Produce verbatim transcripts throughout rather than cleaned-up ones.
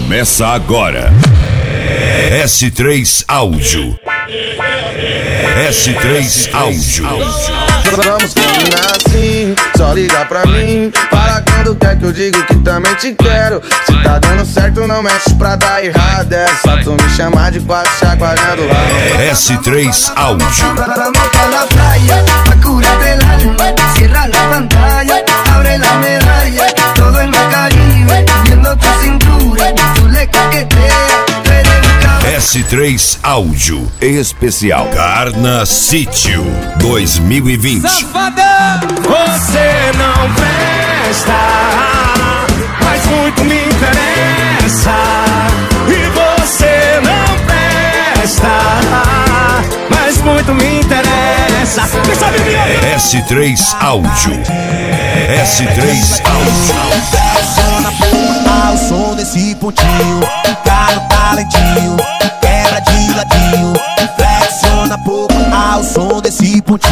Começa agora. S três Áudio. S três Áudio. Vamos combinar assim, só liga pra mim. Fala quando quer que eu digo que também te quero. Se tá dando certo, não mexe pra dar errado. É só tu me chamar de quatro chacoalhando lá. S três Áudio. Vamos pra la playa, pa curarte el alma. Cierra la pantalla, abre la medalla. Todo en el Caribe, viendo tu cintura. Tu le coqueteas. S três Áudio Especial Carna Sítio dois mil e vinte. Safadão, você não presta, mas muito me interessa. E você não presta, mas muito me interessa. Quem sabe me S três Áudio. S três Áudio. Ao som desse pontinho, cara talentinho, quebra de ladinho, flexiona pouco ao som desse pontinho.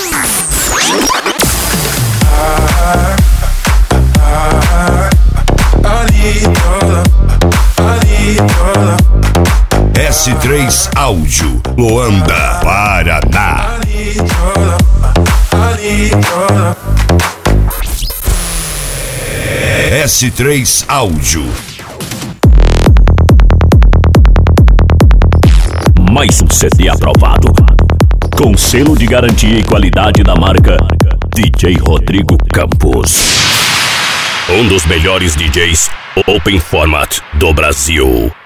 S três Áudio, Luanda, Paraná. S três Áudio. Mais um C D aprovado, com selo de garantia e qualidade da marca D J Rodrigo Campos. Um dos melhores D Js Open Format do Brasil.